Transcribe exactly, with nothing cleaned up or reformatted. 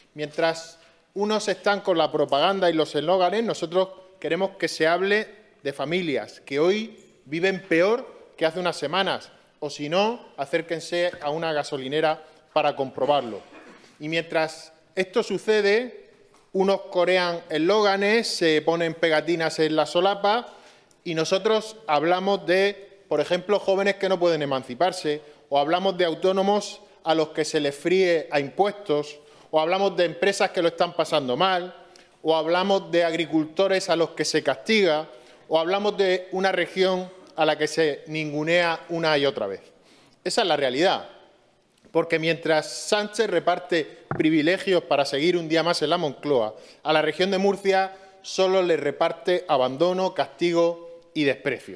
Mientras unos están con la propaganda y los eslóganes, nosotros queremos que se hable de familias que hoy viven peor que hace unas semanas, o si no, acérquense a una gasolinera para comprobarlo. Y mientras esto sucede, unos corean eslóganes, se ponen pegatinas en la solapa y nosotros hablamos de, por ejemplo, jóvenes que no pueden emanciparse, o hablamos de autónomos a los que se les fríe a impuestos, o hablamos de empresas que lo están pasando mal, o hablamos de agricultores a los que se castiga, o hablamos de una región a la que se ningunea una y otra vez. Esa es la realidad, porque mientras Sánchez reparte privilegios para seguir un día más en la Moncloa, a la región de Murcia solo le reparte abandono, castigo y desprecio.